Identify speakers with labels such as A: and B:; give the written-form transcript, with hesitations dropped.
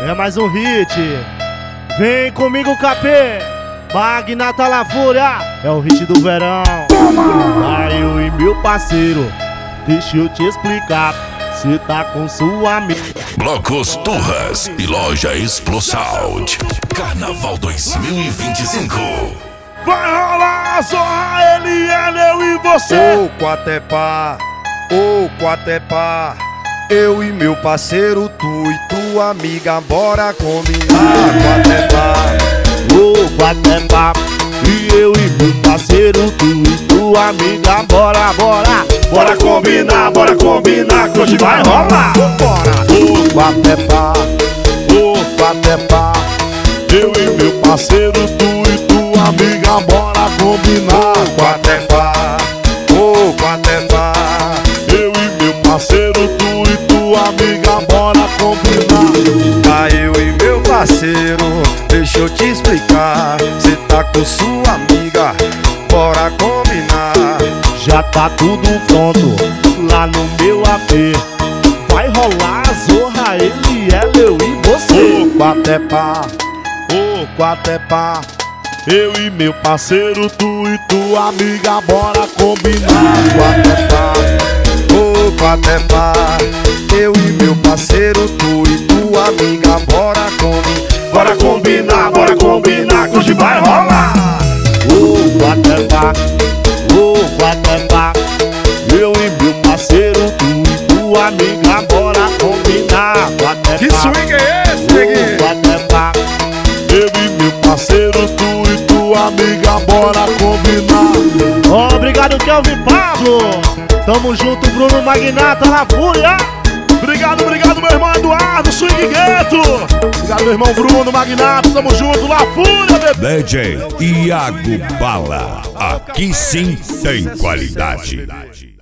A: É mais um hit. Vem comigo, Capê. Magnata La Fúria. É o hit do verão. Eu e meu parceiro, deixa eu te explicar. Cê tá com sua amiga.
B: Blocos Turras e Loja Explosound. Carnaval 2025.
A: Vai rolar, Zorra, ele, eu e você.
C: Ô Quatepá, ô Quatepá, eu e meu parceiro, tu e tua amiga, bora combinar. Quatepá,
A: Ô Quatepá, e eu e meu parceiro, tu e tua amiga, bora, bora. Bora combinar, que hoje vai rolar.
C: bora.
A: Ô Quatepá, eu e meu parceiro, tu e tua amiga, bora combinar.
C: Quatepá, ô Quatepá,
A: Eu e meu parceiro, tu e tua amiga, bora combinar.
C: tá eu e meu parceiro, deixa eu te explicar. Cê tá com sua amiga, bora combinar.
A: Já tá tudo pronto lá no meu AP. Vai rolar a Zorra, ele, ela, eu e você. Ô Quatepá, eu e meu parceiro, tu e tua amiga, bora combinar.
C: Quatepá, ô Quatepá, eu e meu parceiro, tu e tua amiga, bora
A: Bora combinar, que hoje vai rolar. Ô Quatepá, eu e meu parceiro, tu e tua amiga, bora combinar. Quatepá,
C: Que swing é esse, neguinho?
A: Quatepá, eu e meu parceiro, tu e tua amiga, bora combinar. Obrigado, Kelvin Pablo. Tamo junto, Bruno Magnata La Fúria. Obrigado, meu irmão Eduardo, Swing Gueto. Obrigado, meu irmão Bruno Magnata. Tamo junto, La Fúria, bebê.
B: DJ Iago Bala. Aqui sim tem qualidade.